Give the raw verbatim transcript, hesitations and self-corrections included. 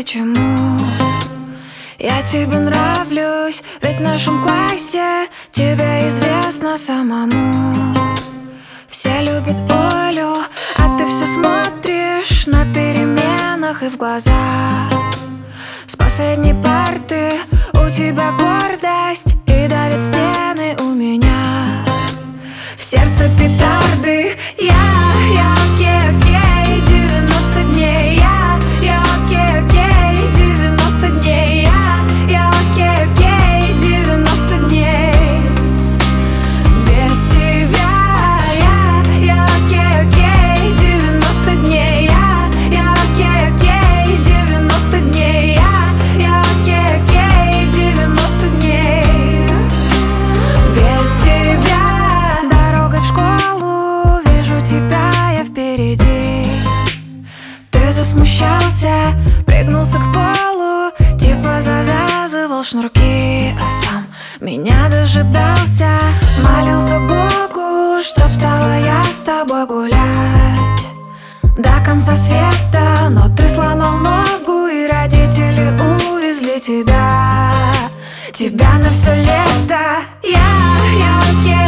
почему я тебе нравлюсь, ведь в нашем классе тебе известно самому. Все любят Олю, а ты все смотришь на переменах и в глаза. С последней парты у тебя гордость и давит стены у меня. В сердце петарды. Я, я окей, окей, девяносто дней. Я, я окей, окей, девяносто дней. Я, я окей, окей, девяносто дней. Без тебя. Я, я окей, окей, девяносто дней. Я, я окей, окей, девяносто дней. Я, я окей, окей, девяносто дней. Без тебя. Дорогой в школу вижу тебя я впереди. Ты засмущался, пригнулся к полу, типа завязывал шнурки, а сам меня дожидался. Молился Богу, чтоб стала я с тобой гулять до конца света, но ты сломал ногу, и родители увезли тебя. Тебя на все лето. Я, я окей.